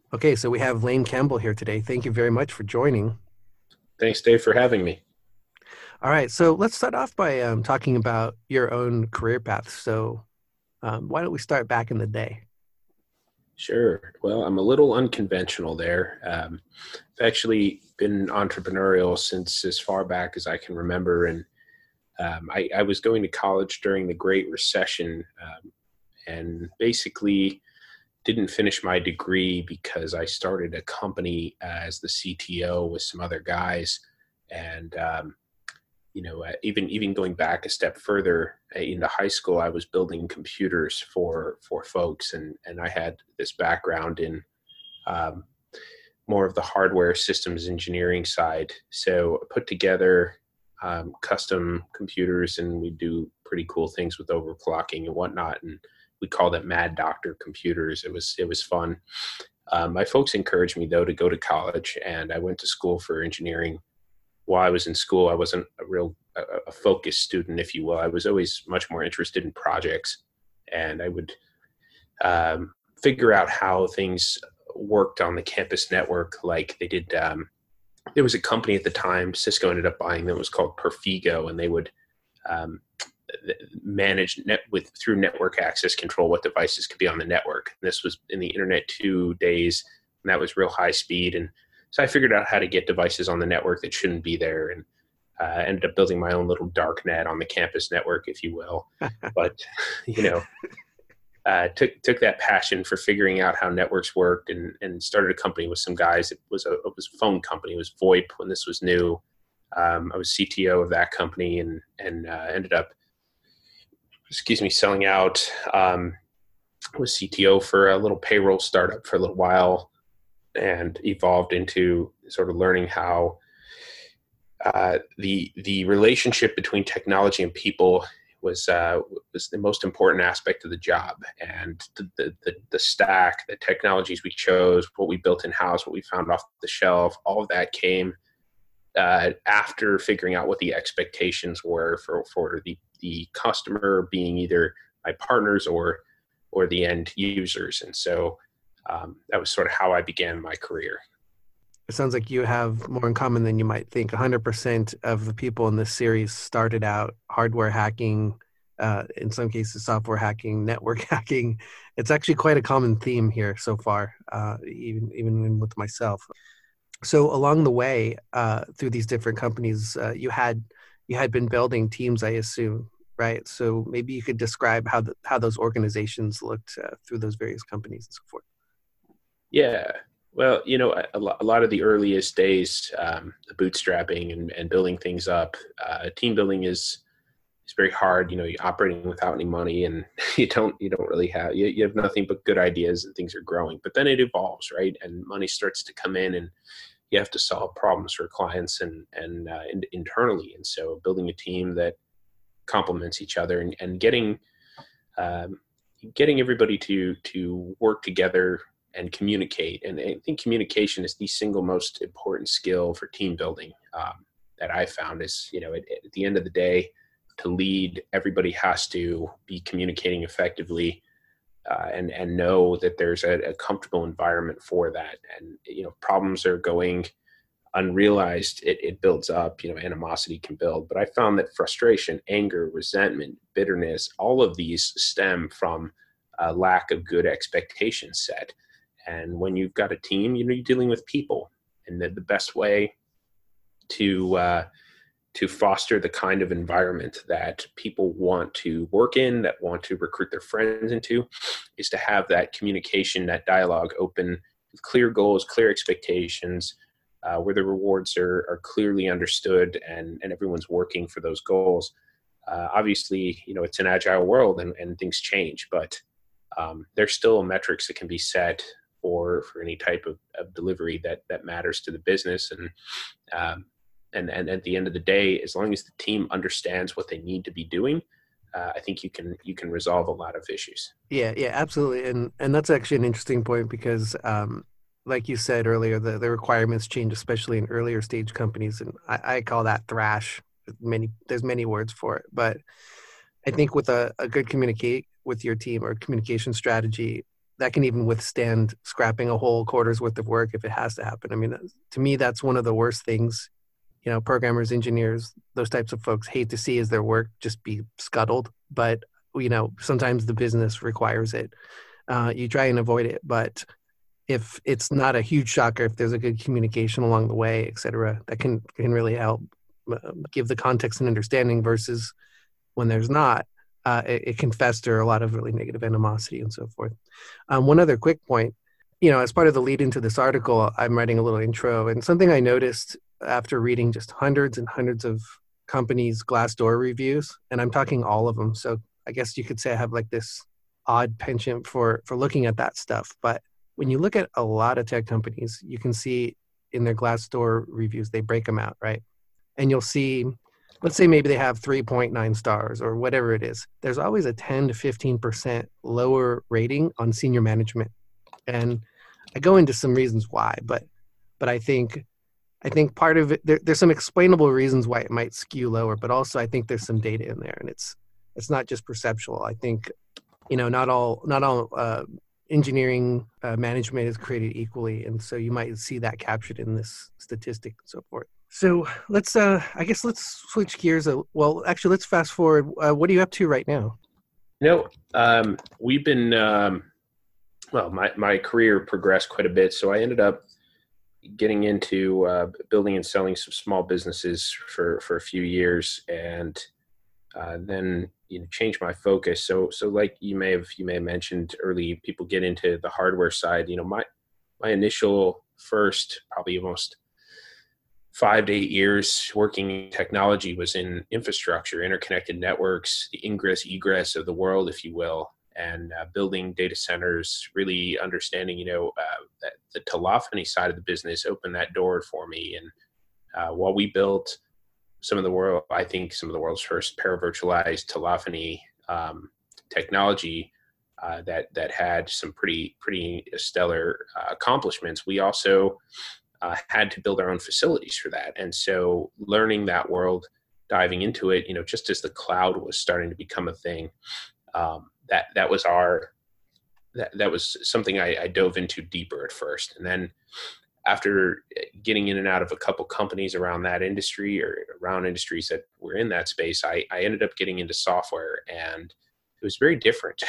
Okay, so we have Lane Campbell here today. Thank you very much for joining. Thanks, Dave, for having me. All right, so let's start off by talking about your own career path. So, why don't we start back in the day? Sure. Well, I'm a little unconventional there. I've actually been entrepreneurial since as far back as I can remember. And I was going to college during the Great Recession and basically didn't finish my degree because I started a company as the CTO with some other guys. And even going back a step further into high school, I was building computers for folks, and I had this background in um, more of the hardware systems engineering side. So I put together custom computers, and we do pretty cool things with overclocking and whatnot. And we called it Mad Doctor computers. It was fun. My folks encouraged me though to go to college, and I went to school for engineering. While I was in school, I wasn't a focused student, if you will. I was always much more interested in projects, and I would figure out how things worked on the campus network. Like they did, there was a company at the time, Cisco ended up buying them. It was called Perfigo, and they would um, manage through network access control what devices could be on the network. And this was in the Internet 2 days, and that was real high speed. And so I figured out how to get devices on the network that shouldn't be there, and ended up building my own little dark net on the campus network, if you will. But you know, took that passion for figuring out how networks worked, and started a company with some guys. It was a phone company. It was VoIP when this was new. I was CTO of that company, and ended up, selling out. Was CTO for a little payroll startup for a little while, and evolved into sort of learning how the relationship between technology and people was the most important aspect of the job, and the stack, the technologies we chose, what we built in house, what we found off the shelf, all of that came after figuring out what the expectations were for the customer, being either my partners or the end users, and so that was sort of how I began my career. It sounds like you have more in common than you might think. 100% of the people in this series started out hardware hacking, in some cases, software hacking, network hacking. It's actually quite a common theme here so far, even with myself. So along the way, through these different companies, you had been building teams, I assume, right? So maybe you could describe how those organizations looked through those various companies and so forth. Yeah. Well, a lot of the earliest days, the bootstrapping and building things up, team building is very hard. You're operating without any money, and you don't really have you have nothing but good ideas, and things are growing. But then it evolves, right? And money starts to come in, and you have to solve problems for clients and internally. And so, building a team that complements each other, and um, getting everybody to work together and communicate. And I think communication is the single most important skill for team building, that I found. Is at the end of the day, to lead, everybody has to be communicating effectively, and know that there's a comfortable environment for that. And problems are going unrealized, it builds up. Animosity can build, but I found that frustration, anger, resentment, bitterness, all of these stem from a lack of good expectations set. And when you've got a team, you're dealing with people, and the best way to to foster the kind of environment that people want to work in, that want to recruit their friends into, is to have that communication, that dialogue open, with clear goals, clear expectations, where the rewards are clearly understood, and everyone's working for those goals. Obviously, it's an agile world, and things change, but there's still metrics that can be set for any type of delivery that matters to the business. Um, and at the end of the day, as long as the team understands what they need to be doing, I think you can resolve a lot of issues. Yeah, yeah, absolutely. And that's actually an interesting point because like you said earlier, the requirements change, especially in earlier stage companies. And I call that thrash. There's many words for it. But I think with a good communicate with your team or communication strategy, that can even withstand scrapping a whole quarter's worth of work if it has to happen. I mean, to me, that's one of the worst things. Programmers, engineers, those types of folks hate to see is their work just be scuttled. But sometimes the business requires it. You try and avoid it, but if it's not a huge shocker, if there's a good communication along the way, et cetera, that can really help give the context and understanding versus when there's not, it can fester a lot of really negative animosity and so forth. One other quick point, as part of the lead into this article, I'm writing a little intro, and something I noticed after reading just hundreds and hundreds of companies' Glassdoor reviews, and I'm talking all of them. So I guess you could say I have like this odd penchant for looking at that stuff. But when you look at a lot of tech companies, you can see in their Glassdoor reviews, they break them out, right? And you'll see, let's say maybe they have 3.9 stars or whatever it is. There's always a 10 to 15% lower rating on senior management. And I go into some reasons why, but I think part of it, there's some explainable reasons why it might skew lower, but also I think there's some data in there, and it's not just perceptual. I think, not all engineering management is created equally, and so you might see that captured in this statistic and so forth. So let's switch gears. Well, actually, let's fast forward. What are you up to right now? We've been my career progressed quite a bit, so I ended up getting into building and selling some small businesses for a few years, and then change my focus. So like you may have mentioned early, people get into the hardware side. My initial first probably almost 5 to 8 years working in technology was in infrastructure, interconnected networks, the ingress egress of the world, if you will, and building data centers. Really understanding that the telephony side of the business opened that door for me. And while we built some of the world's first paravirtualized telephony technology that had some pretty stellar accomplishments, we also had to build our own facilities for that. And so learning that world, diving into it, just as the cloud was starting to become a thing, that was something I dove into deeper at first. And then after getting in and out of a couple companies around that industry or around industries that were in that space, I ended up getting into software, and it was very different.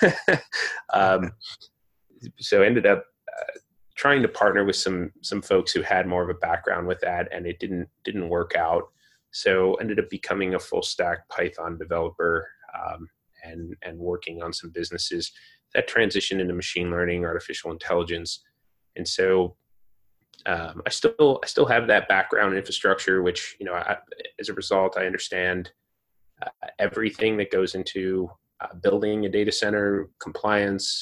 So ended up trying to partner with some folks who had more of a background with that, and it didn't work out. So ended up becoming a full stack Python developer, and working on some businesses that transitioned into machine learning, artificial intelligence. And so I still have that background in infrastructure, which, as a result, I understand everything that goes into building a data center, compliance,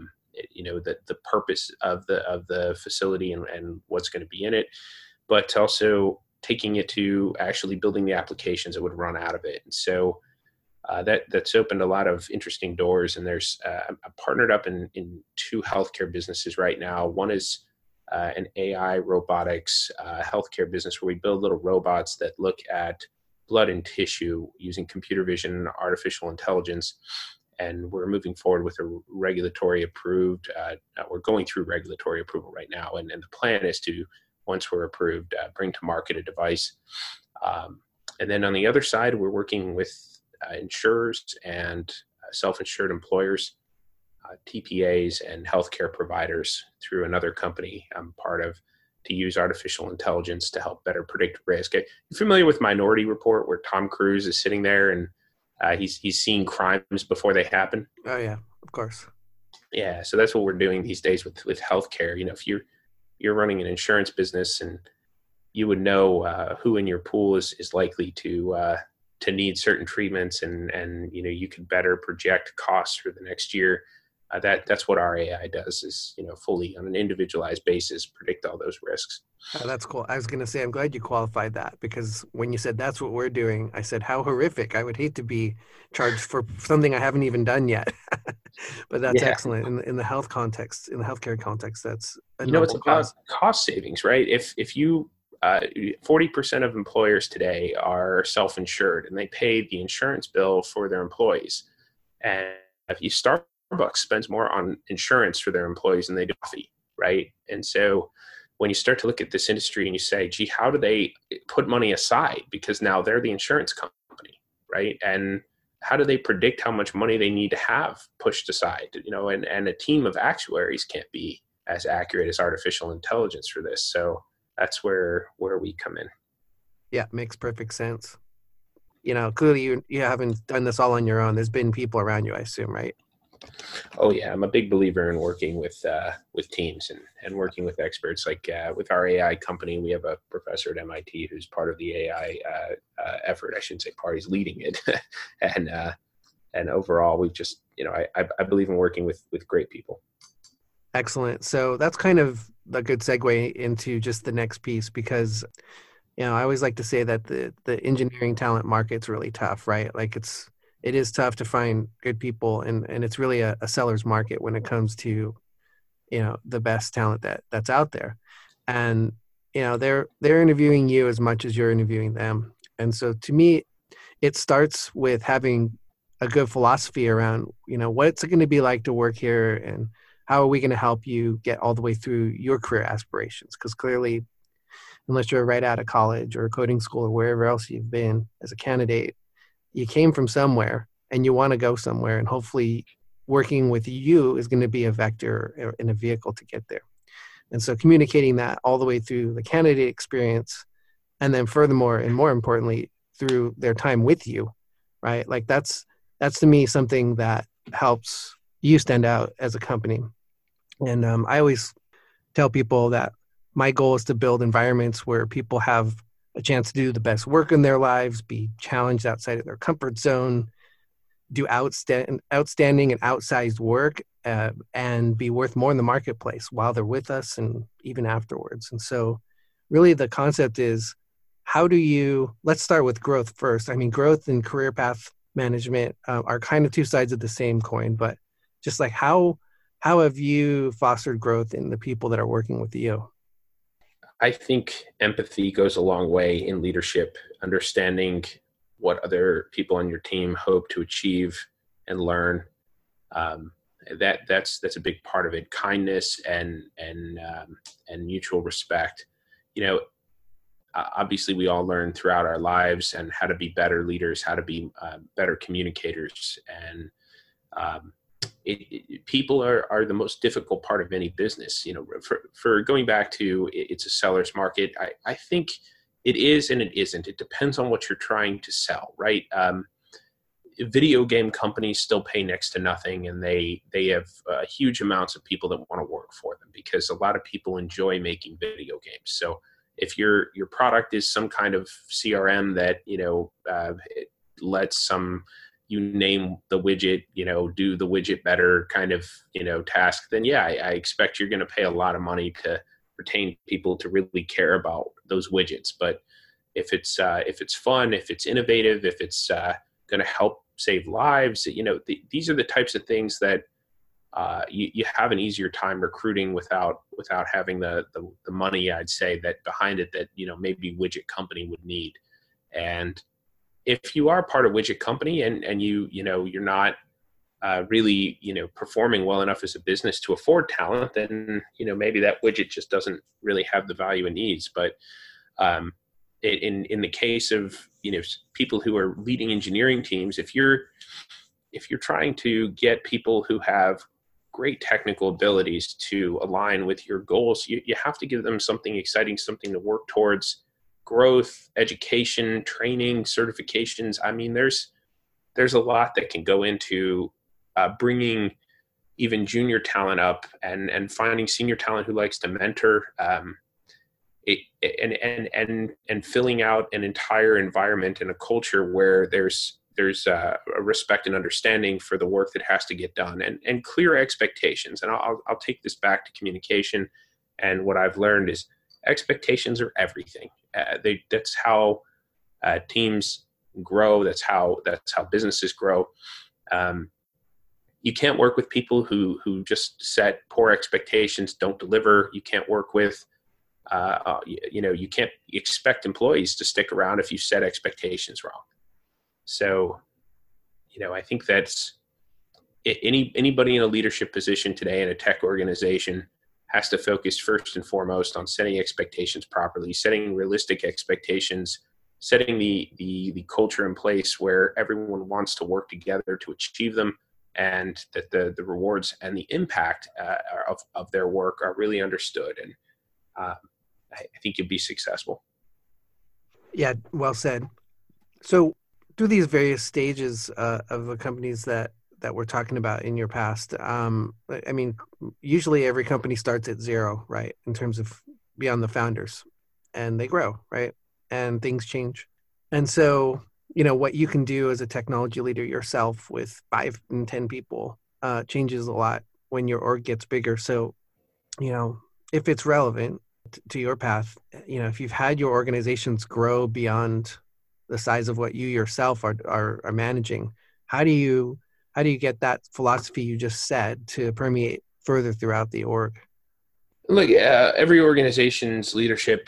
the purpose of the facility and what's going to be in it, but also taking it to actually building the applications that would run out of it. And so that's opened a lot of interesting doors. And there's I'm partnered up in two healthcare businesses right now. One is an AI robotics healthcare business where we build little robots that look at blood and tissue using computer vision and artificial intelligence. And we're moving forward with a regulatory approved, we're going through regulatory approval right now. And the plan is to, once we're approved, bring to market a device. And then on the other side, we're working with insurers and self-insured employers, TPAs and healthcare providers through another company I'm part of, to use artificial intelligence to help better predict risk. You're familiar with Minority Report, where Tom Cruise is sitting there and he's seeing crimes before they happen? Oh yeah, of course. Yeah, so that's what we're doing these days with healthcare. If you're running an insurance business, and you would know who in your pool is likely to need certain treatments, and you could better project costs for the next year. That's what our AI does, is fully on an individualized basis predict all those risks. Oh, that's cool. I was going to say, I'm glad you qualified that, because when you said that's what we're doing, I said, how horrific. I would hate to be charged for something I haven't even done yet. But that's excellent in the health context, in the healthcare context. That's it's about cost savings, right? If you 40% of employers today are self-insured, and they pay the insurance bill for their employees. And if you start Starbucks spends more on insurance for their employees than they do coffee, right? And so when you start to look at this industry and you say, gee, how do they put money aside? Because now they're the insurance company, right? And how do they predict how much money they need to have pushed aside? And a team of actuaries can't be as accurate as artificial intelligence for this. So that's where we come in. Yeah, makes perfect sense. Clearly you haven't done this all on your own. There's been people around you, I assume, right? Oh yeah, I'm a big believer in working with teams and working with experts. Like with our AI company, we have a professor at MIT who's part of the AI effort. I shouldn't say part; he's leading it. and overall, we've just I believe in working with great people. Excellent. So that's kind of a good segue into just the next piece, because I always like to say that the engineering talent market's really tough, right? Like it is tough to find good people, and it's really a seller's market when it comes to the best talent that's out there. And they're interviewing you as much as you're interviewing them. And so to me, it starts with having a good philosophy around what's it going to be like to work here, and how are we going to help you get all the way through your career aspirations? Because clearly, unless you're right out of college or coding school or wherever else you've been as a candidate, you came from somewhere and you want to go somewhere, and hopefully working with you is going to be a vector and a vehicle to get there. And so communicating that all the way through the candidate experience, and then furthermore, and more importantly, through their time with you, right? Like that's to me something that helps you stand out as a company. And I always tell people that my goal is to build environments where people have a chance to do the best work in their lives, be challenged outside of their comfort zone, do outstanding and outsized work, and be worth more in the marketplace while they're with us and even afterwards. And so really the concept is, let's start with growth first. I mean, growth and career path management are kind of two sides of the same coin, but just like how have you fostered growth in the people that are working with you? I think empathy goes a long way in leadership, understanding what other people on your team hope to achieve and learn. That's a big part of it. Kindness and mutual respect. Obviously we all learn throughout our lives and how to be better leaders, how to be better communicators, and people are the most difficult part of any business. For going back to it's a seller's market, I think it is and it isn't. It depends on what you're trying to sell, right? Video game companies still pay next to nothing, and they have huge amounts of people that want to work for them because a lot of people enjoy making video games. So if your product is some kind of CRM that it lets some, you name the widget, do the widget better kind of task, then yeah, I expect you're going to pay a lot of money to retain people to really care about those widgets. But if it's fun, if it's innovative, if it's going to help save lives, these are the types of things that you have an easier time recruiting without having the money, I'd say, that behind it that maybe widget company would need. And if you are part of widget company and you're not really performing well enough as a business to afford talent, then maybe that widget just doesn't really have the value it needs. But in the case of people who are leading engineering teams, if you're trying to get people who have great technical abilities to align with your goals, you have to give them something exciting, something to work towards. Growth, education, training, certifications. I mean, there's a lot that can go into bringing even junior talent up and finding senior talent who likes to mentor, and filling out an entire environment and a culture where there's a respect and understanding for the work that has to get done, and clear expectations. And I'll take this back to communication. And what I've learned is expectations are everything. That's how teams grow. That's how businesses grow. You can't work with people who just set poor expectations, don't deliver. You can't work with, you can't expect employees to stick around if you set expectations wrong. So, I think that's Anybody in a leadership position today in a tech organization has to focus first and foremost on setting expectations properly, setting realistic expectations, setting the culture in place where everyone wants to work together to achieve them, and that the rewards and the impact of their work are really understood. And I think you'll be successful. Yeah, well said. So, through these various stages of the companies that we're talking about in your past, I mean, usually every company starts at zero, right? In terms of beyond the founders, and they grow, right? And things change. And so, what you can do as a technology leader yourself with 5 and 10 people changes a lot when your org gets bigger. So, if it's relevant to your path, if you've had your organizations grow beyond the size of what you yourself are managing, how do you get that philosophy you just said to permeate further throughout the org? Look, every organization's leadership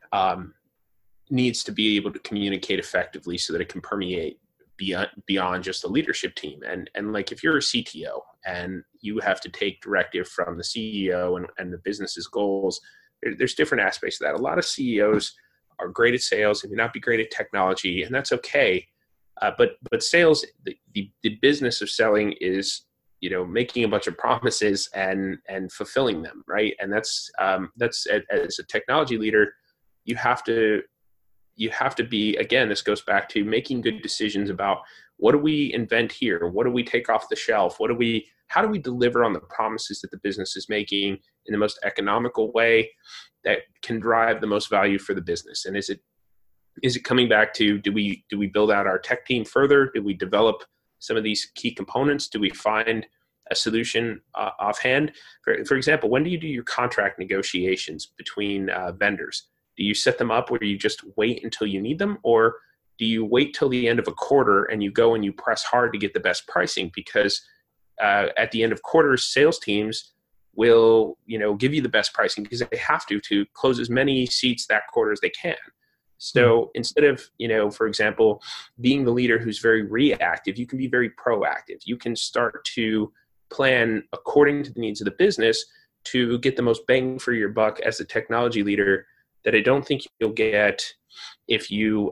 needs to be able to communicate effectively so that it can permeate beyond just the leadership team. And like, if you're a CTO and you have to take directive from the CEO and the business's goals, there's different aspects of that. A lot of CEOs are great at sales and may not be great at technology, and that's okay. But sales, the business of selling is, making a bunch of promises and fulfilling them, right? And that's as a technology leader, you have to be, again, this goes back to making good decisions about what do we invent here? What do we take off the shelf? How do we deliver on the promises that the business is making in the most economical way that can drive the most value for the business? And is it coming back to, do we build out our tech team further? Do we develop some of these key components? Do we find a solution offhand? For example, when do you do your contract negotiations between vendors? Do you set them up where you just wait until you need them? Or do you wait till the end of a quarter and you go and you press hard to get the best pricing? Because at the end of quarters, sales teams will, give you the best pricing because they have to close as many seats that quarter as they can. So instead of, for example, being the leader who's very reactive, you can be very proactive. You can start to plan according to the needs of the business to get the most bang for your buck as a technology leader that I don't think you'll get if you're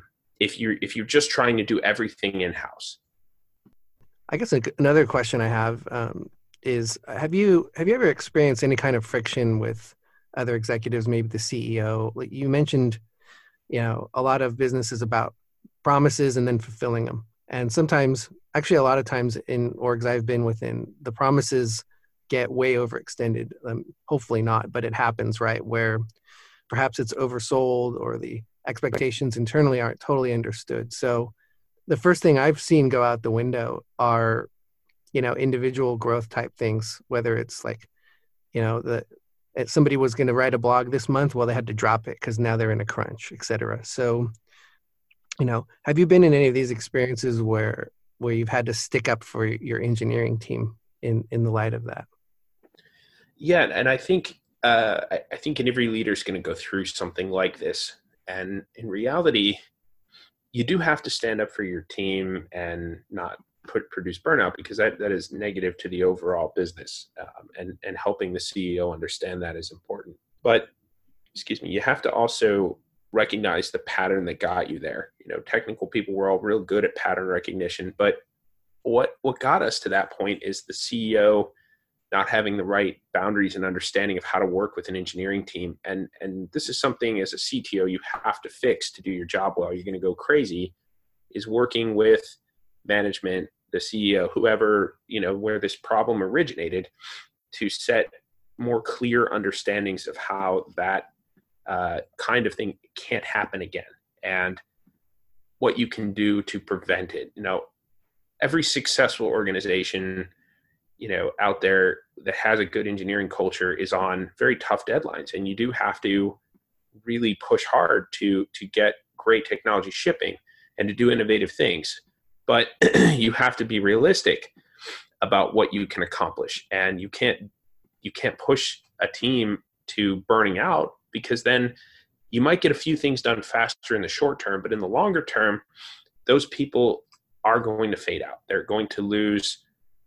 just trying to do everything in-house. I guess another question I have is, have you ever experienced any kind of friction with other executives, maybe the CEO? Like you mentioned, a lot of business is about promises and then fulfilling them. And sometimes, actually a lot of times in orgs I've been within, the promises get way overextended. Hopefully not, but it happens, right? Where perhaps it's oversold or the expectations internally aren't totally understood. So the first thing I've seen go out the window are, individual growth type things, whether it's like, somebody was going to write a blog this month, well, they had to drop it because now they're in a crunch, et cetera. So, have you been in any of these experiences where you've had to stick up for your engineering team in the light of that? Yeah, and I think every leader is going to go through something like this. And in reality, you do have to stand up for your team and not produce burnout, because that is negative to the overall business. And helping the CEO understand that is important. But, you have to also recognize the pattern that got you there. Technical people were all real good at pattern recognition, but what got us to that point is the CEO not having the right boundaries and understanding of how to work with an engineering team. And this is something as a CTO you have to fix to do your job well. You're going to go crazy, is working with management, the CEO, whoever, where this problem originated, to set more clear understandings of how that kind of thing can't happen again and what you can do to prevent it. Every successful organization out there that has a good engineering culture is on very tough deadlines, and you do have to really push hard to get great technology shipping and to do innovative things. But you have to be realistic about what you can accomplish, and you can't push a team to burning out, because then you might get a few things done faster in the short term, but in the longer term, those people are going to fade out. They're going to lose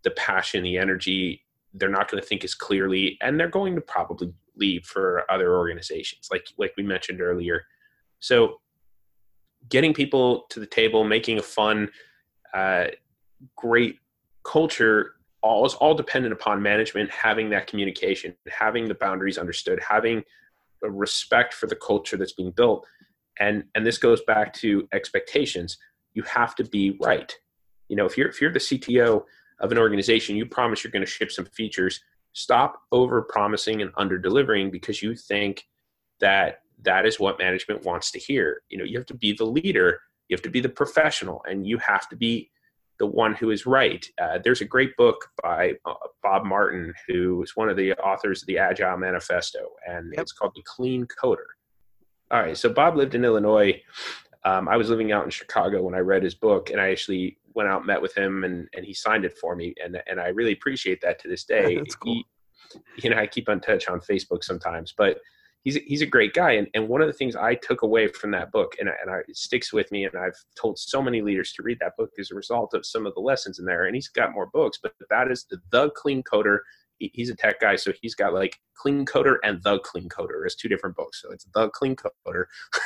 the passion, the energy. They're not going to think as clearly, and they're going to probably leave for other organizations, like we mentioned earlier. So getting people to the table, making a fun, great culture, is all dependent upon management having that communication, having the boundaries understood, having a respect for the culture that's being built. And this goes back to expectations. You have to be right. If you're the CTO of an organization, you promise you're going to ship some features. Stop over promising and under delivering because you think that is what management wants to hear. You have to be the leader, you have to be the professional, and you have to be the one who is right. There's a great book by Bob Martin, who is one of the authors of the Agile Manifesto, and It's called The Clean Coder. All right, so Bob lived in Illinois. I was living out in Chicago when I read his book, and I actually went out and met with him, and he signed it for me, and I really appreciate that to this day. That's cool. I keep in touch on Facebook sometimes, but he's a great guy. And one of the things I took away from that book, and it sticks with me, and I've told so many leaders to read that book as a result of some of the lessons in there. And he's got more books, but that is the Clean Coder. He's a tech guy, so he's got like Clean Coder and The Clean Coder as two different books. So it's The Clean Coder.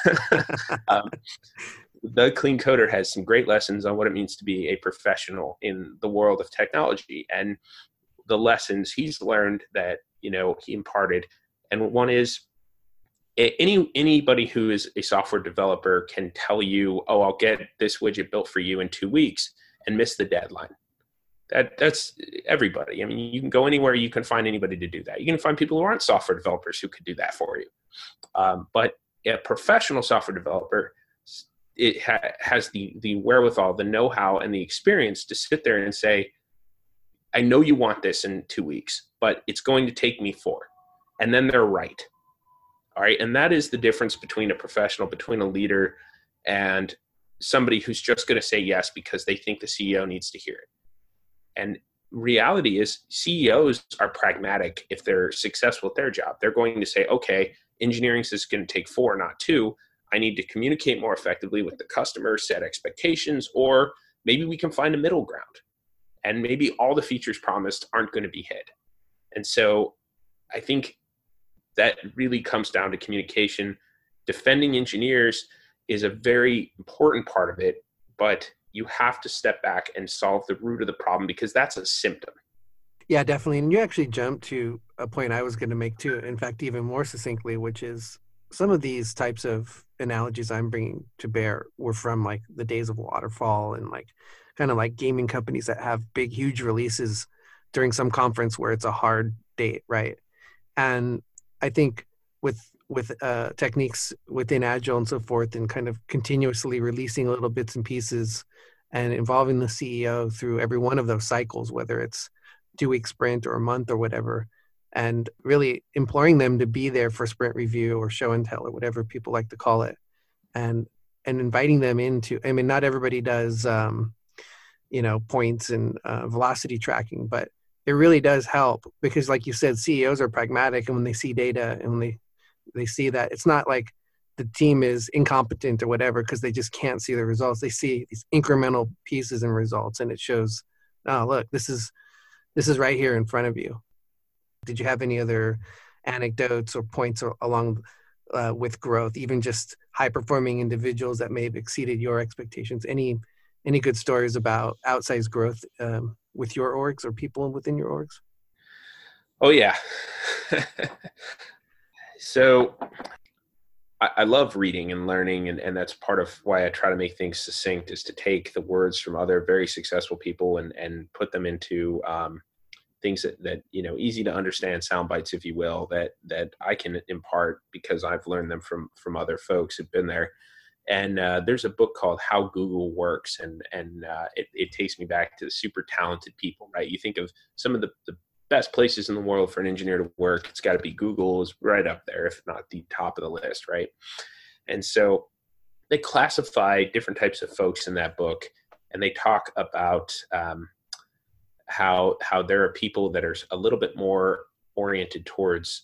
The Clean Coder has some great lessons on what it means to be a professional in the world of technology, and the lessons he's learned that he imparted. And one is, anybody who is a software developer can tell you, oh, I'll get this widget built for you in 2 weeks, and miss the deadline. That's everybody. I mean, you can go anywhere, you can find anybody to do that. You can find people who aren't software developers who could do that for you. But a professional software developer, it has the wherewithal, the know-how, and the experience to sit there and say, I know you want this in 2 weeks, but it's going to take me 4. And then they're right. All right. And that is the difference between a professional, between a leader, and somebody who's just going to say yes because they think the CEO needs to hear it. And reality is, CEOs are pragmatic. If they're successful at their job, they're going to say, okay, engineering is going to take 4, not 2. I need to communicate more effectively with the customer, set expectations, or maybe we can find a middle ground. And maybe all the features promised aren't going to be hit. And so I think that really comes down to communication. Defending engineers is a very important part of it, but you have to step back and solve the root of the problem, because that's a symptom. Yeah, definitely. And you actually jumped to a point I was going to make too, in fact, even more succinctly, which is some of these types of analogies I'm bringing to bear were from like the days of Waterfall, and like kind of like gaming companies that have big, huge releases during some conference where it's a hard date, right? And I think with techniques within Agile and so forth, and kind of continuously releasing little bits and pieces and involving the CEO through every one of those cycles, whether it's 2-week sprint or a month or whatever, and really imploring them to be there for sprint review or show and tell or whatever people like to call it, and inviting them into, I mean, not everybody does, points and velocity tracking, but it really does help, because like you said, CEOs are pragmatic, and when they see data and when they see that, it's not like the team is incompetent or whatever because they just can't see the results. They see these incremental pieces and results, and it shows, oh, look, this is right here in front of you. Did you have any other anecdotes or points along with growth, even just high-performing individuals that may have exceeded your expectations? Any good stories about outsized growth with your orgs or people within your orgs? Oh, yeah. So I love reading and learning, and that's part of why I try to make things succinct, is to take the words from other very successful people and put them into things that easy to understand, sound bites, if you will, that I can impart because I've learned them from other folks who've been there. And there's a book called How Google Works, and it takes me back to the super talented people, right? You think of some of the best places in the world for an engineer to work, it's got to be Google is right up there, if not the top of the list, right? And so they classify different types of folks in that book, and they talk about how there are people that are a little bit more oriented towards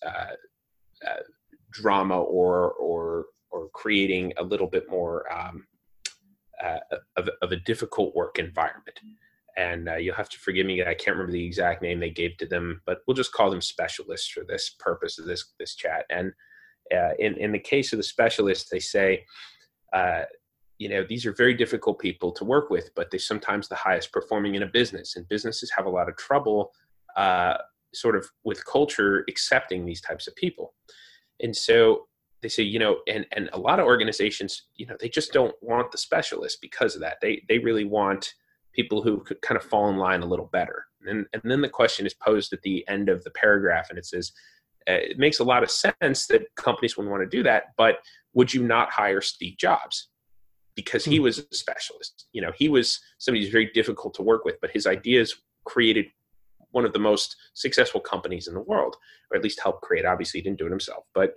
drama or creating a little bit more of a difficult work environment. and you'll have to forgive me. I can't remember the exact name they gave to them, but we'll just call them specialists for this purpose of this chat. And in the case of the specialists, they say, these are very difficult people to work with, but they're sometimes the highest performing in a business, and businesses have a lot of trouble sort of with culture accepting these types of people. And so they say, and a lot of organizations, they just don't want the specialists because of that. They really want people who could kind of fall in line a little better. And then the question is posed at the end of the paragraph, and it says, it makes a lot of sense that companies would want to do that, but would you not hire Steve Jobs? Because he was a specialist. He was somebody who's very difficult to work with, but his ideas created one of the most successful companies in the world, or at least helped create. Obviously, he didn't do it himself. But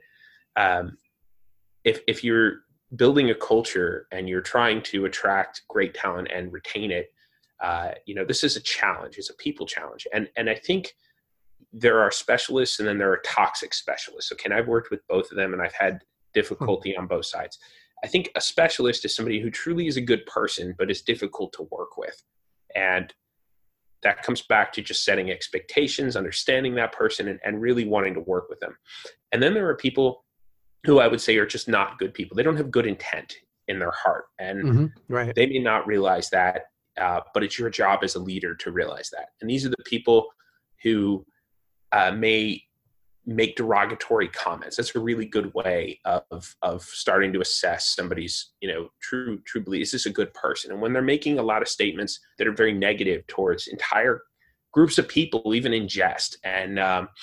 if you're building a culture and you're trying to attract great talent and retain it, this is a challenge. It's a people challenge. And I think there are specialists and then there are toxic specialists. Okay, and I've worked with both of them, and I've had difficulty on both sides. I think a specialist is somebody who truly is a good person, but is difficult to work with. And that comes back to just setting expectations, understanding that person, and really wanting to work with them. And then there are people who I would say are just not good people. They don't have good intent in their heart. And right. They may not realize that, but it's your job as a leader to realize that. And these are the people who may make derogatory comments. That's a really good way of starting to assess somebody's, true belief. Is this a good person? And when they're making a lot of statements that are very negative towards entire groups of people, even in jest, and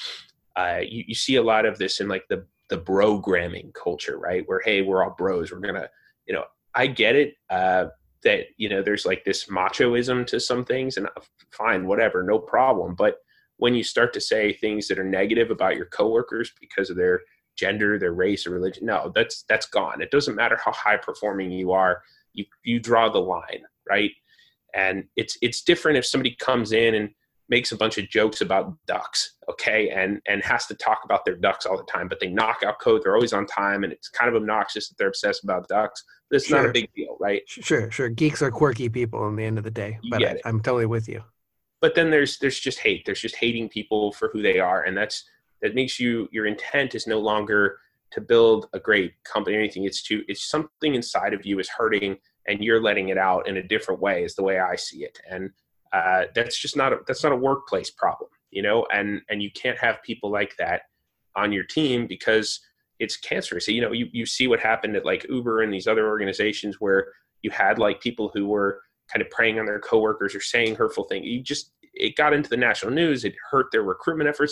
you see a lot of this in like the brogramming culture, right? Where, hey, we're all bros. We're gonna, I get it that there's like this machoism to some things, and fine, whatever, no problem, but when you start to say things that are negative about your coworkers because of their gender, their race, or religion, no, that's gone. It doesn't matter how high performing you are. You draw the line, right? And it's different if somebody comes in and makes a bunch of jokes about ducks, okay, and has to talk about their ducks all the time, but they knock out code. They're always on time, and it's kind of obnoxious that they're obsessed about ducks. But it's not a big deal, right? Sure. Geeks are quirky people in the end of the day, but I'm totally with you. But then there's just hate. There's just hating people for who they are. And that makes your intent is no longer to build a great company or anything. It's something inside of you is hurting, and you're letting it out in a different way, is the way I see it. And that's not a workplace problem, and you can't have people like that on your team because it's cancerous. So, you see what happened at like Uber and these other organizations where you had like people who were kind of preying on their coworkers or saying hurtful things. It got into the national news. It hurt their recruitment efforts.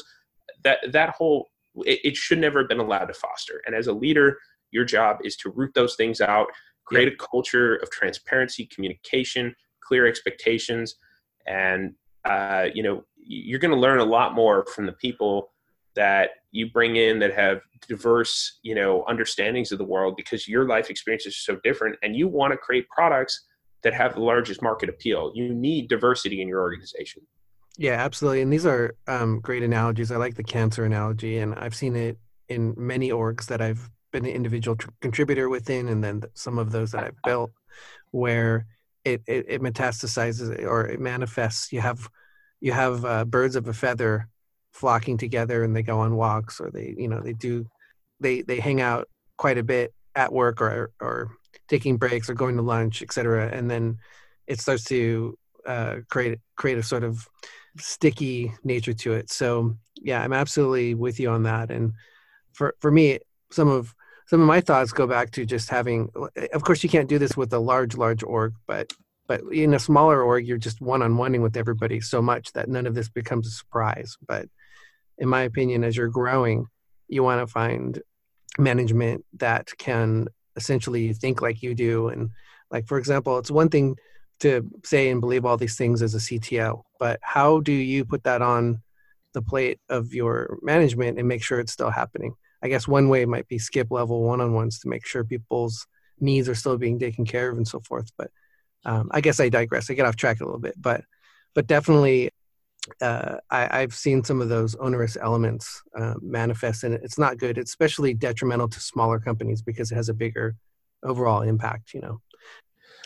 It should never have been allowed to foster. And as a leader, your job is to root those things out, create a culture of transparency, communication, clear expectations. And, you're going to learn a lot more from the people that you bring in that have diverse, understandings of the world, because your life experiences are so different, and you want to create products that have the largest market appeal. You need diversity in your organization. Yeah, absolutely. And these are great analogies. I like the cancer analogy, and I've seen it in many orgs that I've been an individual contributor within, and then some of those that I've built, where it metastasizes or it manifests. You have birds of a feather flocking together, and they go on walks, or they hang out quite a bit at work, or taking breaks, or going to lunch, etc. And then it starts to create a sort of sticky nature to it. So yeah, I'm absolutely with you on that. And for me, some of my thoughts go back to just having, of course you can't do this with a large org, but in a smaller org, you're just one-on-oneing with everybody so much that none of this becomes a surprise. But in my opinion, as you're growing, you want to find management that can essentially think like you do. And like, for example, it's one thing to say and believe all these things as a CTO, but how do you put that on the plate of your management and make sure it's still happening? I guess one way might be skip level one-on-ones to make sure people's needs are still being taken care of and so forth. But I guess I digress. I get off track a little bit, but definitely I've seen some of those onerous elements manifest, and it's not good. It's especially detrimental to smaller companies because it has a bigger overall impact,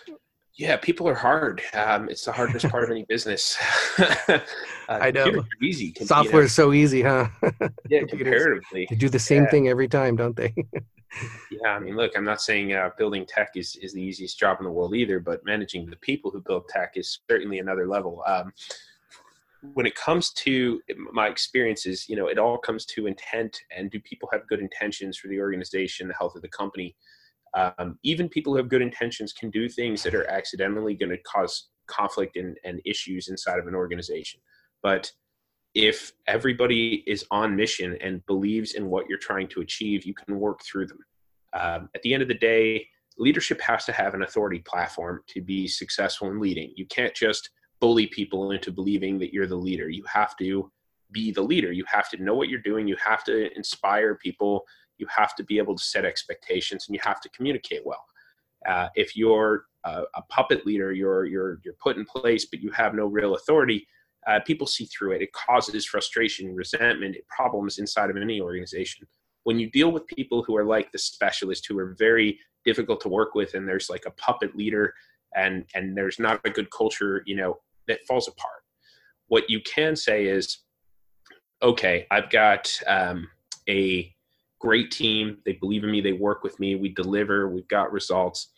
Yeah, people are hard. It's the hardest part of any business. I know. Computers are easy, Software is so easy, huh? yeah, Computers, comparatively. they do the same Yeah. thing every time, don't they? Yeah, I mean, look, I'm not saying building tech is the easiest job in the world either, but managing the people who build tech is certainly another level. When it comes to my experiences, it all comes to intent, and do people have good intentions for the organization, the health of the company? Even people who have good intentions can do things that are accidentally going to cause conflict and issues inside of an organization. But if everybody is on mission and believes in what you're trying to achieve, you can work through them. At the end of the day, leadership has to have an authority platform to be successful in leading. You can't just bully people into believing that you're the leader. You have to be the leader. You have to know what you're doing. You have to inspire people. You have to be able to set expectations, and you have to communicate well. If you're a puppet leader, you're put in place, but you have no real authority. People see through it. It causes frustration, resentment, problems inside of any organization. When you deal with people who are like the specialist, who are very difficult to work with, and there's like a puppet leader, and there's not a good culture, that falls apart. What you can say is, okay, I've got a great team. They believe in me. They work with me. We deliver. We've got results.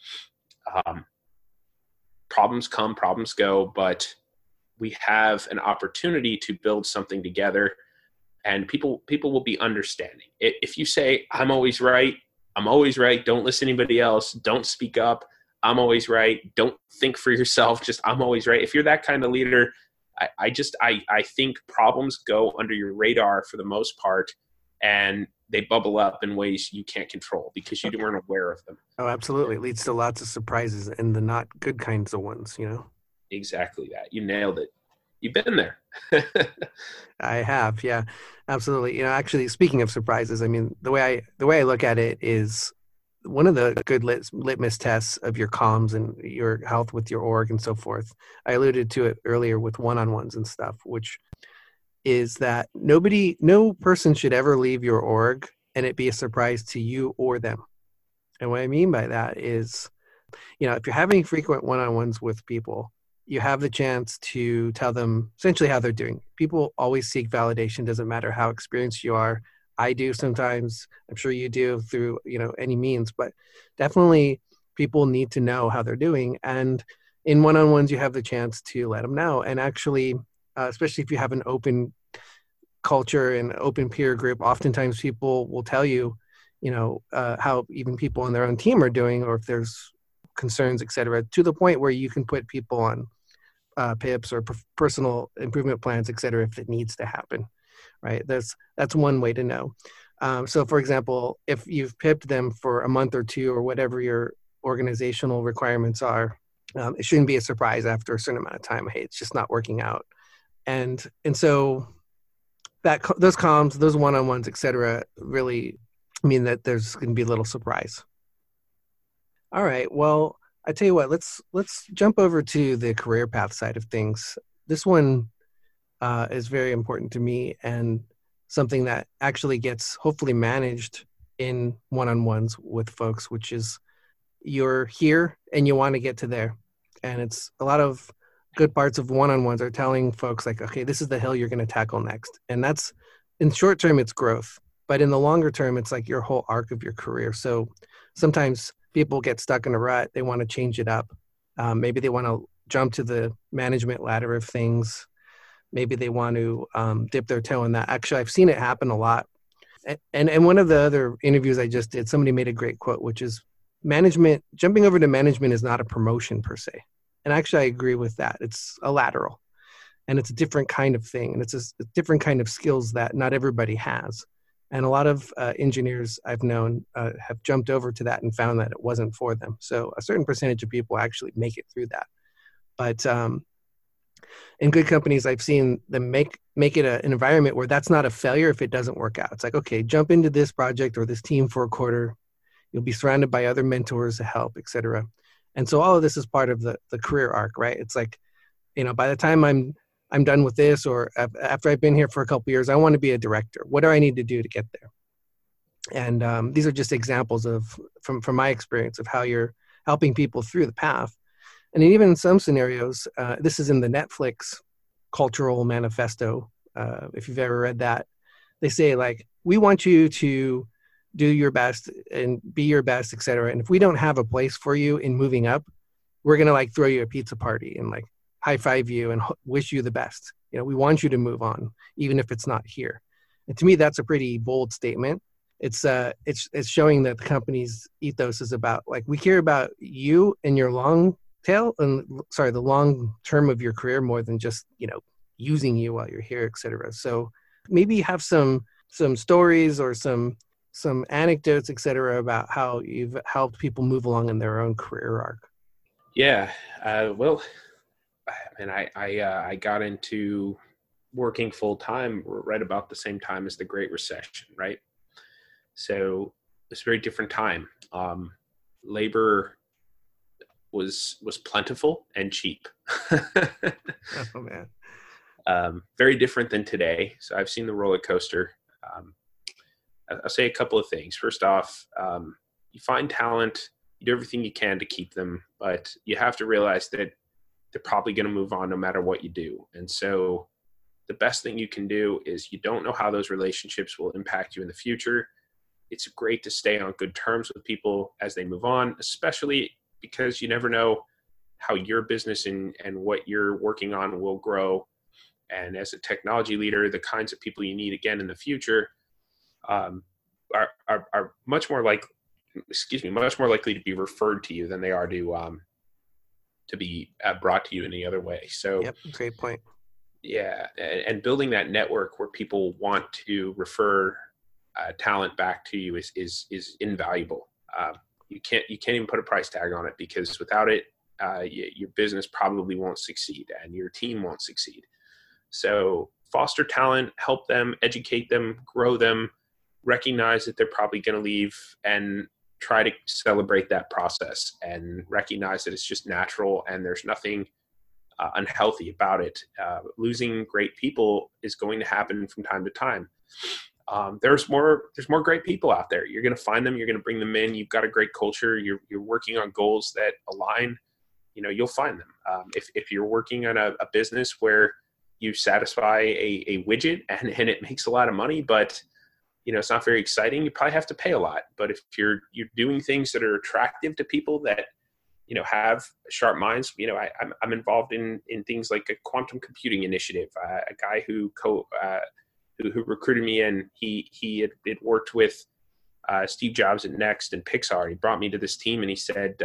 Problems come, problems go, but we have an opportunity to build something together, and people will be understanding. If you say, I'm always right, don't listen to anybody else, don't speak up, I'm always right, don't think for yourself, just I'm always right. If you're that kind of leader, I think problems go under your radar for the most part, and they bubble up in ways you can't control because you weren't aware of them. Oh, absolutely. It leads to lots of surprises and the not good kinds of ones, Exactly that. You nailed it. You've been there. I have, yeah, absolutely. Actually, speaking of surprises, I mean, the way I look at it is one of the good litmus tests of your comms and your health with your org and so forth. I alluded to it earlier with one-on-ones and stuff, which is that no person should ever leave your org and it be a surprise to you or them. And what I mean by that is, if you're having frequent one-on-ones with people, you have the chance to tell them essentially how they're doing. People always seek validation, doesn't matter how experienced you are. I do sometimes, I'm sure you do through, any means, but definitely people need to know how they're doing. And in one-on-ones, you have the chance to let them know. And actually, especially if you have an open culture and open peer group, oftentimes people will tell you, how even people on their own team are doing, or if there's concerns, et cetera, to the point where you can put people on PIPs or personal improvement plans, et cetera, if it needs to happen, right? That's one way to know. So for example, if you've PIPed them for a month or two or whatever your organizational requirements are, it shouldn't be a surprise after a certain amount of time. Hey, it's just not working out. And so those comms, those one-on-ones, et cetera, really mean that there's going to be a little surprise. All right. Well, I tell you what, let's jump over to the career path side of things. This one is very important to me and something that actually gets hopefully managed in one-on-ones with folks, which is you're here and you want to get to there. And it's a lot of good parts of one-on-ones are telling folks like, okay, this is the hill you're going to tackle next. And that's, in short term, it's growth. But in the longer term, it's like your whole arc of your career. So sometimes people get stuck in a rut. They want to change it up. Maybe they want to jump to the management ladder of things. Maybe they want to dip their toe in that. Actually, I've seen it happen a lot. And one of the other interviews I just did, somebody made a great quote, which is jumping over to management is not a promotion per se. And actually, I agree with that. It's a lateral. And it's a different kind of thing. And it's a different kind of skills that not everybody has. And a lot of engineers I've known have jumped over to that and found that it wasn't for them. So a certain percentage of people actually make it through that. But in good companies, I've seen them make it an environment where that's not a failure if it doesn't work out. It's like, okay, jump into this project or this team for a quarter. You'll be surrounded by other mentors to help, et cetera. And so all of this is part of the career arc, right? It's like, by the time I'm done with this, or after I've been here for a couple of years, I want to be a director. What do I need to do to get there? And these are just examples from my experience of how you're helping people through the path. And even in some scenarios, this is in the Netflix cultural manifesto. If you've ever read that, they say like, we want you to do your best and be your best, et cetera. And if we don't have a place for you in moving up, we're going to like throw you a pizza party and like high five you and wish you the best. You know, we want you to move on, even if it's not here. And to me, that's a pretty bold statement. It's showing that the company's ethos is about like, we care about you and your long tail and the long term of your career more than just, you know, using you while you're here, et cetera. So maybe have some stories or some anecdotes, et cetera, about how you've helped people move along in their own career arc. Yeah. Well, and I got into working full time right about the same time as the Great Recession, right? So it's a very different time. Labor was plentiful and cheap. Oh man. Very different than today. So I've seen the roller coaster. I'll say a couple of things. First off, you find talent, you do everything you can to keep them, but you have to realize that they're probably going to move on no matter what you do. And so the best thing you can do is, you don't know how those relationships will impact you in the future. It's great to stay on good terms with people as they move on, especially because you never know how your business and what you're working on will grow. And as a technology leader, the kinds of people you need again in the future are much more likely to be referred to you than they are to be brought to you any other way. So, yep, great point. Yeah, and building that network where people want to refer talent back to you is invaluable. You can't even put a price tag on it, because without it, your business probably won't succeed and your team won't succeed. So foster talent, help them, educate them, grow them, recognize that they're probably going to leave, and try to celebrate that process and recognize that it's just natural and there's nothing unhealthy about it. Losing great people is going to happen from time to time. There's more great people out there. You're going to find them. You're going to bring them in. You've got a great culture. You're working on goals that align. You'll find them. If you're working on a business where you satisfy a widget and it makes a lot of money, but it's not very exciting, you probably have to pay a lot. But if you're doing things that are attractive to people that have sharp minds, I'm involved in things like a quantum computing initiative. A guy who recruited me in, he had worked with Steve Jobs at Next and Pixar. He brought me to this team and he said,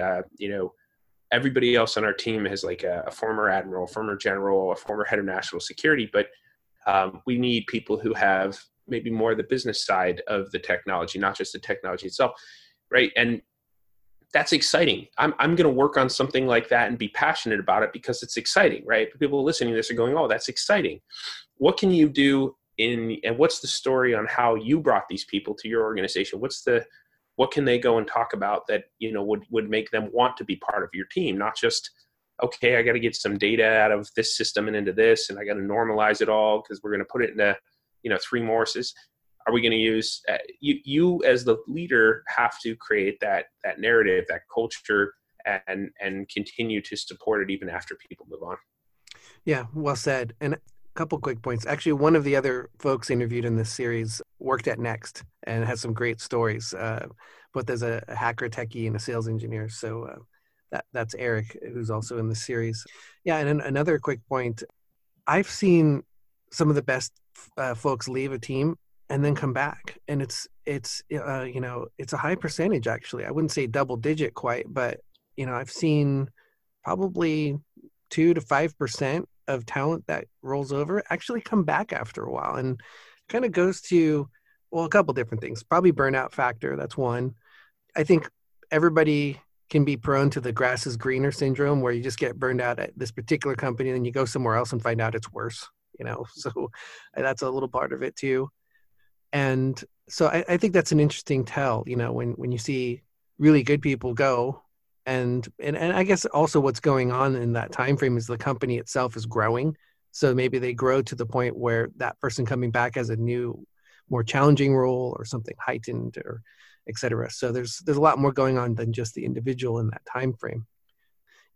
everybody else on our team has like a former admiral, a former general, a former head of national security, but we need people who have maybe more the business side of the technology, not just the technology itself, right? And that's exciting. I'm going to work on something like that and be passionate about it because it's exciting, right? People listening to this are going, oh, that's exciting. What can you do and what's the story on how you brought these people to your organization? What can they go and talk about that, would make them want to be part of your team? Not just, okay, I got to get some data out of this system and into this, and I got to normalize it all because we're going to put it into, 3 Morses. Are we going to use you as the leader have to create that narrative, that culture, and continue to support it even after people move on. Yeah, well said. And a couple quick points. Actually, one of the other folks interviewed in this series worked at Next and has some great stories, both as a hacker techie and a sales engineer. So that's Eric, who's also in the series. Yeah, and another quick point. I've seen some of the best folks leave a team and then come back, and it's a high percentage, actually. I wouldn't say double digit quite, but I've seen probably 2 to 5% of talent that rolls over actually come back after a while, and kind of goes to, well, a couple different things. Probably burnout factor, that's one. I think everybody can be prone to the grass is greener syndrome, where you just get burned out at this particular company and then you go somewhere else and find out it's worse, so that's a little part of it too. And so I think that's an interesting tell, when you see really good people go, and I guess also what's going on in that time frame is the company itself is growing. So maybe they grow to the point where that person coming back has a new, more challenging role or something heightened, or et cetera. So there's a lot more going on than just the individual in that time frame.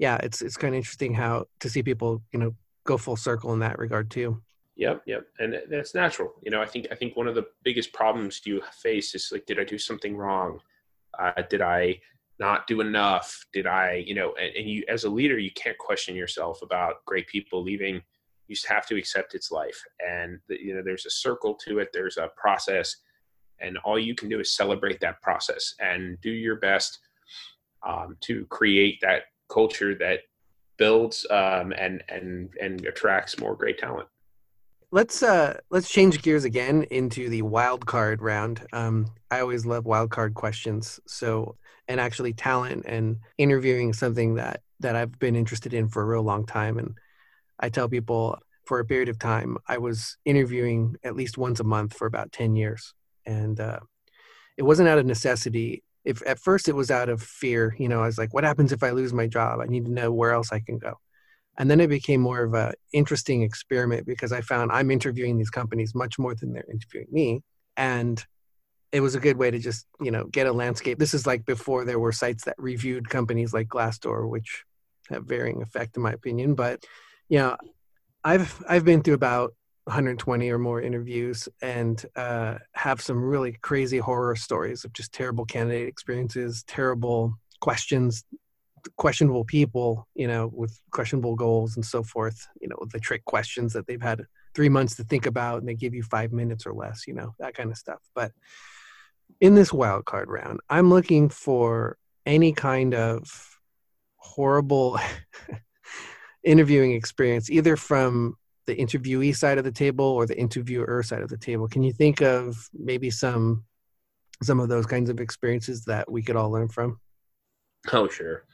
yeah, it's kind of interesting how to see people, go full circle in that regard too. Yep, yep, and that's natural. I think one of the biggest problems you face is like, did I do something wrong? Did I not do enough? Did I, and you as a leader, you can't question yourself about great people leaving. You just have to accept it's life, and there's a circle to it. There's a process, and all you can do is celebrate that process and do your best to create that culture that builds and attracts more great talent. Let's change gears again into the wild card round. I always love wild card questions. So, and actually talent and interviewing is something that I've been interested in for a real long time. And I tell people for a period of time, I was interviewing at least once a month for about 10 years. And it wasn't out of necessity. If at first it was out of fear, I was like, what happens if I lose my job? I need to know where else I can go. And then it became more of a interesting experiment because I found I'm interviewing these companies much more than they're interviewing me. And it was a good way to just, get a landscape. This is like before there were sites that reviewed companies like Glassdoor, which have varying effect in my opinion. But, I've been through about 120 or more interviews and have some really crazy horror stories of just terrible candidate experiences, terrible questions, questionable people, with questionable goals and so forth, the trick questions that they've had 3 months to think about and they give you 5 minutes or less, that kind of stuff. But in this wild card round, I'm looking for any kind of horrible interviewing experience, either from the interviewee side of the table or the interviewer side of the table. Can you think of maybe some of those kinds of experiences that we could all learn from? Oh, sure.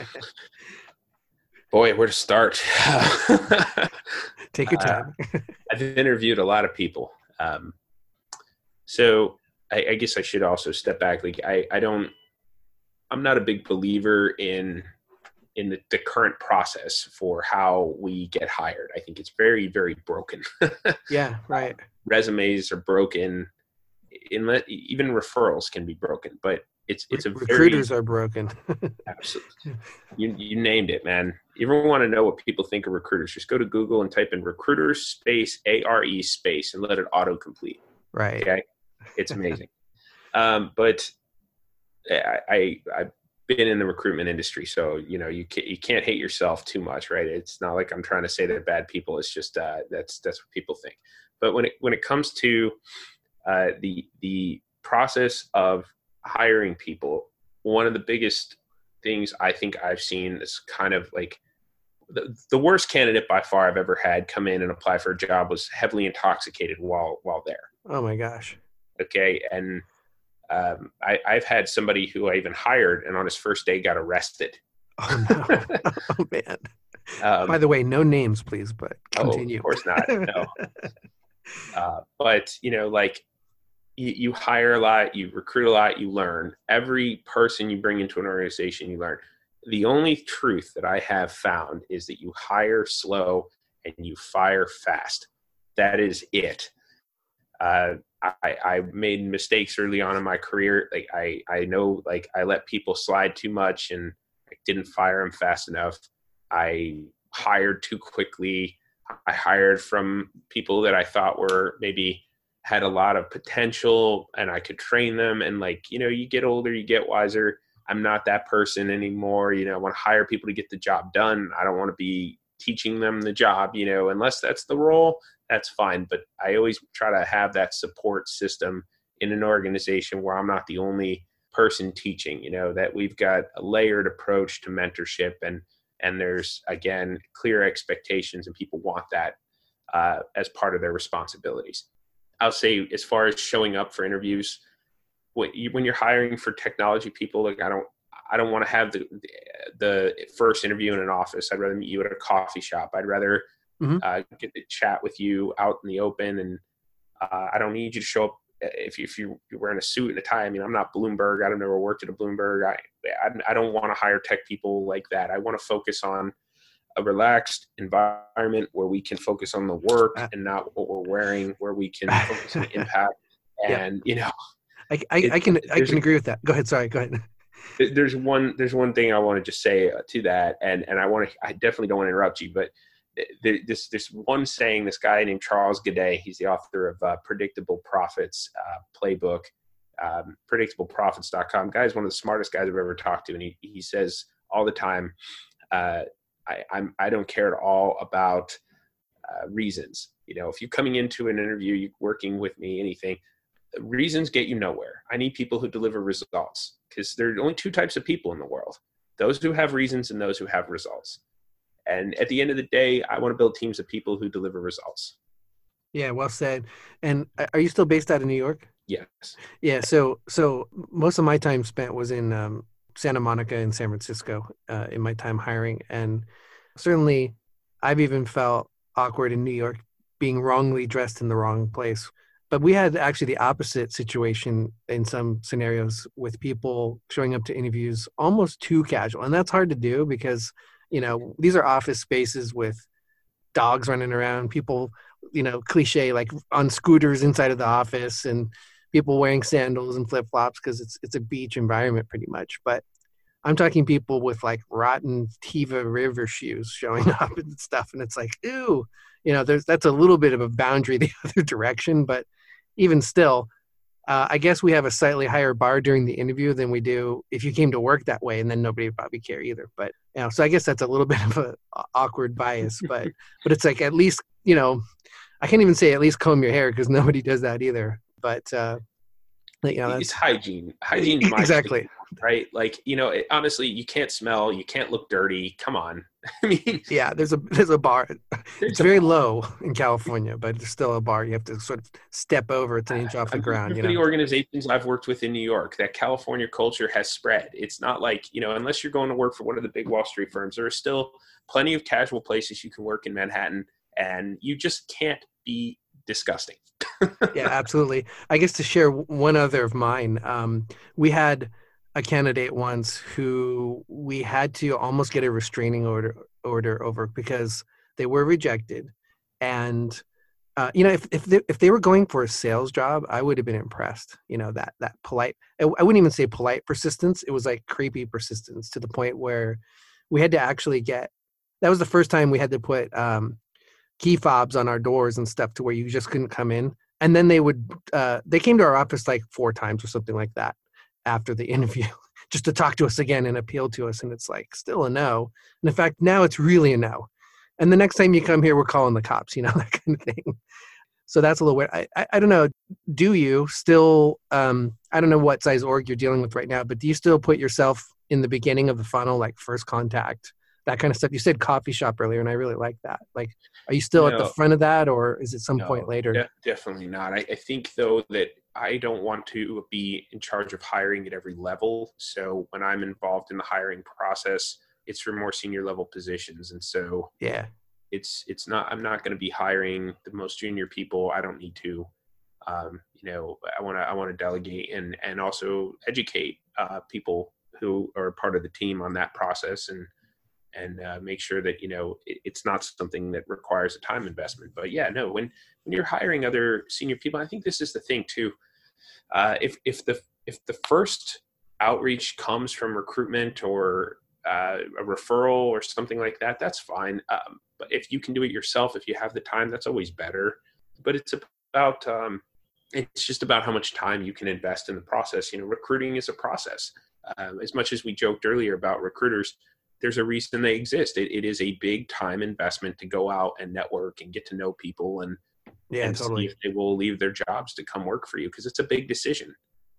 Boy, where to start? Take your time. I've interviewed a lot of people. So I guess I should also step back. Like I'm not a big believer in the current process for how we get hired. I think it's very, very broken. Yeah, right. Resumes are broken. Even referrals can be broken, but it's a recruiters are broken. Absolutely. You named it, man. You ever want to know what people think of recruiters? Just go to Google and type in recruiters space ARE space and let it autocomplete. Right. Okay. It's amazing. But I've been in the recruitment industry, so you can't hate yourself too much, right? It's not like I'm trying to say they're bad people. It's just that's what people think. But when it comes to the process of hiring people, one of the biggest things I think I've seen is kind of like the worst candidate by far I've ever had come in and apply for a job was heavily intoxicated while there. Oh my gosh. Okay. And I've had somebody who I even hired and on his first day got arrested. Oh no. Oh man. By the way, no names please, but continue. Of course not. No. But like you hire a lot, you recruit a lot, you learn. Every person you bring into an organization, you learn. The only truth that I have found is that you hire slow and you fire fast. That is it. I made mistakes early on in my career. Like I know, like I let people slide too much and I didn't fire them fast enough. I hired too quickly. I hired from people that I thought were maybe had a lot of potential and I could train them. And you get older, you get wiser. I'm not that person anymore. I want to hire people to get the job done. I don't want to be teaching them the job, unless that's the role, that's fine. But I always try to have that support system in an organization where I'm not the only person teaching, that we've got a layered approach to mentorship and there's, again, clear expectations and people want that as part of their responsibilities. I'll say as far as showing up for interviews, when you're hiring for technology people, like I don't want to have the first interview in an office. I'd rather meet you at a coffee shop. I'd rather get to chat with you out in the open. And I don't need you to show up if you're wearing a suit and a tie. I mean, I'm not Bloomberg. I've never worked at a Bloomberg. I don't want to hire tech people like that. I want to focus on a relaxed environment where we can focus on the work and not what we're wearing, where we can focus on the impact. And, I can agree with that. Go ahead. Sorry. Go ahead. There's one thing I want to just say to that, and I definitely don't want to interrupt you, but this one saying, this guy named Charles Godet, he's the author of Predictable Profits Playbook, predictableprofits.com. Guy is one of the smartest guys I've ever talked to, and he says all the time, I don't care at all about reasons. If you're coming into an interview, you're working with me, anything, reasons get you nowhere. I need people who deliver results, because there are only two types of people in the world: those who have reasons and those who have results. And at the end of the day, I want to build teams of people who deliver results. Yeah, well said. And are you still based out of New York? Yes. Yeah. So most of my time spent was in Santa Monica and San Francisco in my time hiring. And certainly I've even felt awkward in New York being wrongly dressed in the wrong place. But we had actually the opposite situation in some scenarios, with people showing up to interviews almost too casual. And that's hard to do because, these are office spaces with dogs running around, people, cliche, like on scooters inside of the office, and people wearing sandals and flip-flops because it's a beach environment pretty much. But I'm talking people with like rotten Tiva River shoes showing up and stuff. And it's like, ew, that's a little bit of a boundary the other direction. But even still, I guess we have a slightly higher bar during the interview than we do if you came to work that way, and then nobody would probably care either. But so I guess that's a little bit of a awkward bias. But it's like, at least, I can't even say at least comb your hair, because nobody does that either. But it's hygiene. Hygiene, exactly. Right? Like, honestly, you can't smell, you can't look dirty. Come on. I mean, yeah, there's a bar. It's very low in California, but there's still a bar. You have to sort of step over. It's an inch off the ground. The organizations I've worked with in New York, that California culture has spread. It's not like, unless you're going to work for one of the big Wall Street firms, there are still plenty of casual places you can work in Manhattan, and you just can't be disgusting. Yeah, absolutely. I guess to share one other of mine, we had a candidate once who we had to almost get a restraining order over because they were rejected. And if they were going for a sales job, I would have been impressed. That polite, I wouldn't even say polite persistence. It was like creepy persistence, to the point where we had to actually that was the first time we had to put key fobs on our doors and stuff, to where you just couldn't come in. And then they came to our office like 4 times or something like that after the interview, just to talk to us again and appeal to us. And it's like, still a no. And in fact, now it's really a no. And the next time you come here, we're calling the cops, that kind of thing. So that's a little weird. I don't know. Do you still, I don't know what size org you're dealing with right now, but do you still put yourself in the beginning of the funnel, like first contact, that kind of stuff? You said coffee shop earlier, and I really like that. Like, are you still at the front of that, or is it some point later? Definitely not. I think, though, that I don't want to be in charge of hiring at every level. So when I'm involved in the hiring process, it's for more senior level positions. And so yeah, it's not, I'm not going to be hiring the most junior people. I don't need to. I want to delegate and also educate people who are part of the team on that process, and make sure that, it's not something that requires a time investment. But yeah, no, when you're hiring other senior people, I think this is the thing too. If the first outreach comes from recruitment or a referral or something like that, that's fine. But if you can do it yourself, if you have the time, that's always better. But it's just about how much time you can invest in the process. Recruiting is a process. As much as we joked earlier about recruiters, there's a reason they exist. It is a big time investment to go out and network and get to know people and totally see if they will leave their jobs to come work for you, because it's a big decision.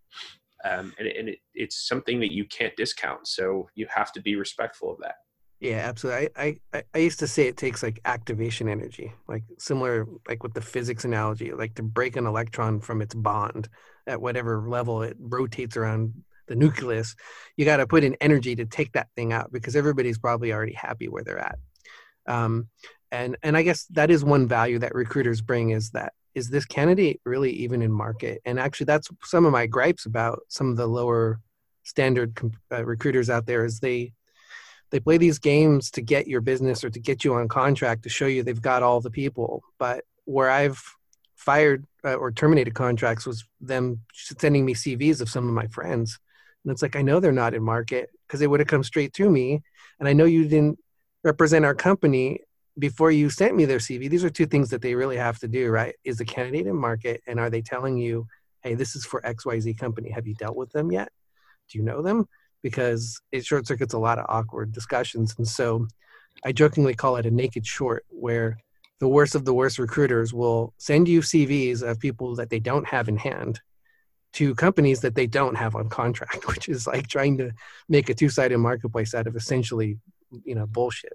It's something that you can't discount. So you have to be respectful of that. Yeah, absolutely. I used to say it takes like activation energy, like similar, like with the physics analogy, like to break an electron from its bond at whatever level it rotates around the nucleus, you got to put in energy to take that thing out, because everybody's probably already happy where they're at. And I guess that is one value that recruiters bring, is this candidate really even in market? And actually, that's some of my gripes about some of the lower standard recruiters out there, is they play these games to get your business or to get you on contract, to show you they've got all the people. But where I've fired or terminated contracts was them sending me CVs of some of my friends And it's like, I know they're not in market because they would have come straight to me. And I know you didn't represent our company before you sent me their CV. These are two things that they really have to do, right? Is the candidate in market? And are they telling you, hey, this is for XYZ company? Have you dealt with them yet? Do you know them? Because it short circuits a lot of awkward discussions. And so I jokingly call it a naked short, where the worst of the worst recruiters will send you CVs of people that they don't have in hand to companies that they don't have on contract, which is like trying to make a two-sided marketplace out of essentially, bullshit.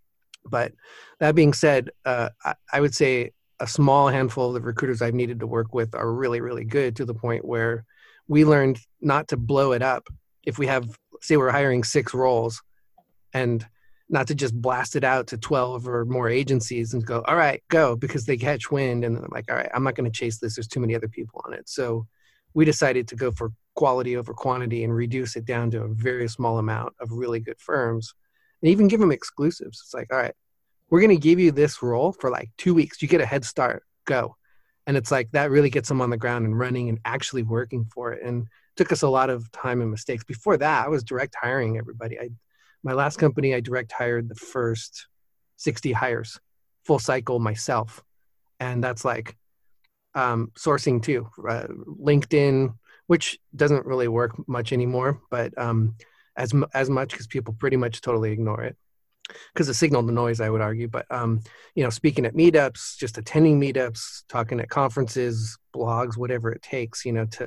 But that being said, I would say a small handful of the recruiters I've needed to work with are really, really good, to the point where we learned not to blow it up. If we have, say we're hiring 6 roles, and not to just blast it out to 12 or more agencies and go, all right, go, because they catch wind and they're like, all right, I'm not going to chase this. There's too many other people on it. So we decided to go for quality over quantity and reduce it down to a very small amount of really good firms, and even give them exclusives. It's like, all right, we're going to give you this role for like 2 weeks. You get a head start, go. And it's like, that really gets them on the ground and running and actually working for it. And it took us a lot of time and mistakes. Before that, I was direct hiring everybody. My last company, I direct hired the first 60 hires, full cycle myself. And that's like sourcing too, LinkedIn, which doesn't really work much anymore, but as much, because people pretty much totally ignore it because of signal to noise, I would argue. But speaking at meetups, just attending meetups, talking at conferences, blogs, whatever it takes,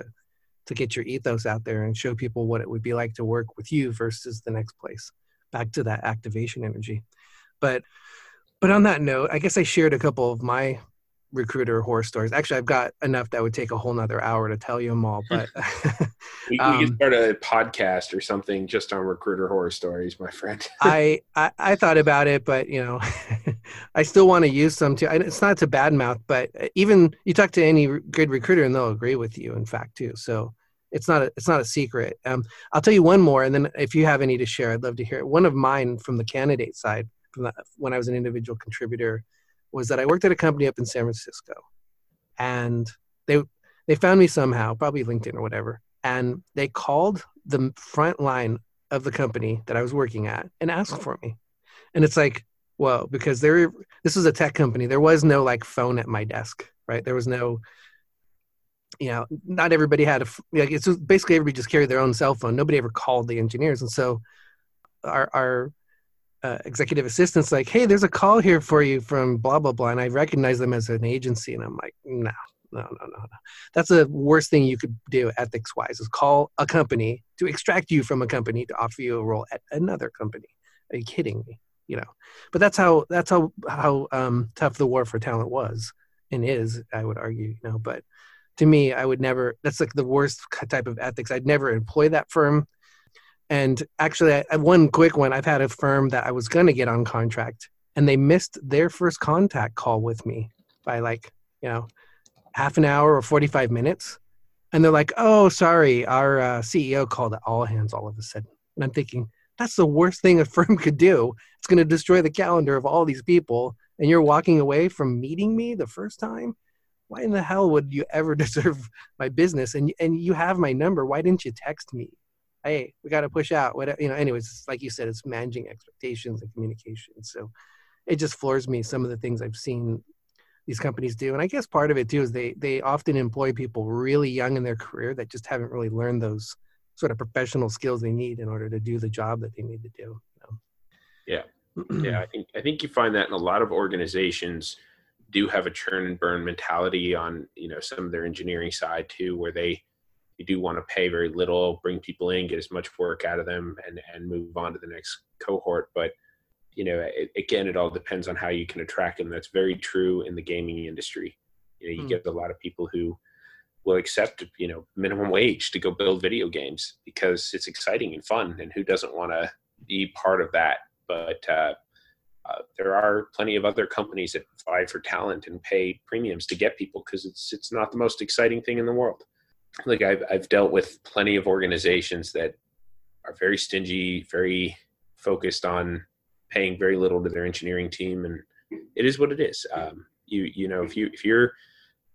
to get your ethos out there and show people what it would be like to work with you versus the next place. Back to that activation energy. But on that note, I guess I shared a couple of my recruiter horror stories. Actually, I've got enough that would take a whole nother hour to tell you them all. But we can start a podcast or something just on recruiter horror stories, my friend. I thought about it, but I still want to use some too. It's not to badmouth, but even you talk to any good recruiter and they'll agree with you, in fact, too. So it's not a secret. I'll tell you one more, and then if you have any to share, I'd love to hear it. One of mine from the candidate side, when I was an individual contributor, was that I worked at a company up in San Francisco, and they found me somehow, probably LinkedIn or whatever, and they called the front line of the company that I was working at and asked for me. And it's like, whoa, because this was a tech company. There was no like phone at my desk, right? There was no, not everybody had it's basically everybody just carried their own cell phone. Nobody ever called the engineers. And so our executive assistant's like, hey, there's a call here for you from blah, blah, blah. And I recognize them as an agency. And I'm like, no. That's the worst thing you could do ethics wise, is call a company to extract you from a company to offer you a role at another company. Are you kidding me? But that's how tough the war for talent was and is, I would argue, but to me, I would never, that's like the worst type of ethics. I'd never employ that firm. And actually, one quick one, I've had a firm that I was going to get on contract, and they missed their first contact call with me by like, half an hour or 45 minutes. And they're like, oh, sorry, our CEO called it all hands all of a sudden. And I'm thinking, that's the worst thing a firm could do. It's going to destroy the calendar of all these people. And you're walking away from meeting me the first time? Why in the hell would you ever deserve my business? And you have my number. Why didn't you text me? Hey, we got to push out. Anyways, like you said, it's managing expectations and communication. So it just floors me, some of the things I've seen these companies do. And I guess part of it too is they often employ people really young in their career that just haven't really learned those sort of professional skills they need in order to do the job that they need to do. Yeah. I think you find that in a lot of organizations do have a churn and burn mentality on, some of their engineering side too, where they do want to pay very little, bring people in, get as much work out of them and move on to the next cohort. But again, it all depends on how you can attract them. That's very true in the gaming industry. You get a lot of people who will accept, minimum wage to go build video games because it's exciting and fun, and who doesn't want to be part of that? But there are plenty of other companies that vie for talent and pay premiums to get people because it's not the most exciting thing in the world. Like I've dealt with plenty of organizations that are very stingy, very focused on paying very little to their engineering team, and it is what it is. If your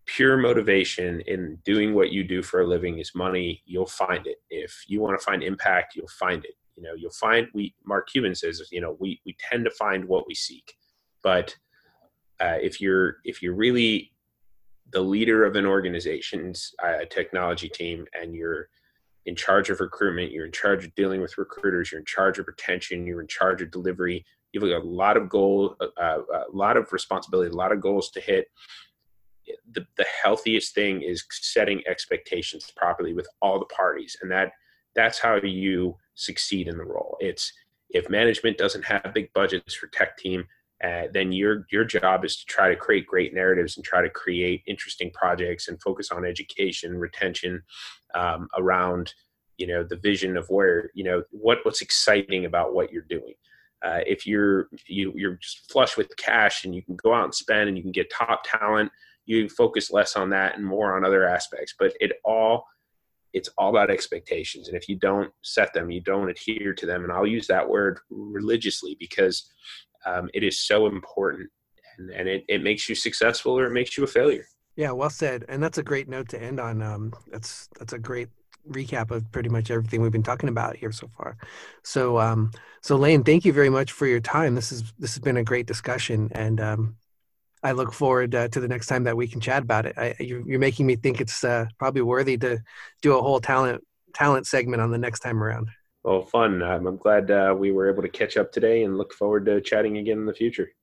pure motivation in doing what you do for a living is money, you'll find it. If you want to find impact, you'll find it. You'll find, Mark Cuban says, we tend to find what we seek. But if you're really the leader of an organization's technology team, and you're in charge of recruitment, you're in charge of dealing with recruiters, you're in charge of retention, you're in charge of delivery, you've got a lot of a lot of responsibility, a lot of goals to hit. The healthiest thing is setting expectations properly with all the parties, and that's how you succeed in the role. It's, if management doesn't have big budgets for tech team, then your job is to try to create great narratives and try to create interesting projects and focus on education, retention, around the vision of where what's exciting about what you're doing. If you're just flush with cash and you can go out and spend and you can get top talent, you focus less on that and more on other aspects. But it's all about expectations. And if you don't set them, you don't adhere to them. And I'll use that word religiously, because it is so important, and it makes you successful or it makes you a failure. Yeah, well said. And that's a great note to end on. That's a great recap of pretty much everything we've been talking about here so far. So Lane, thank you very much for your time. This has been a great discussion, and I look forward to the next time that we can chat about it. You're making me think it's probably worthy to do a whole talent segment on the next time around. Well, fun. I'm glad we were able to catch up today, and look forward to chatting again in the future.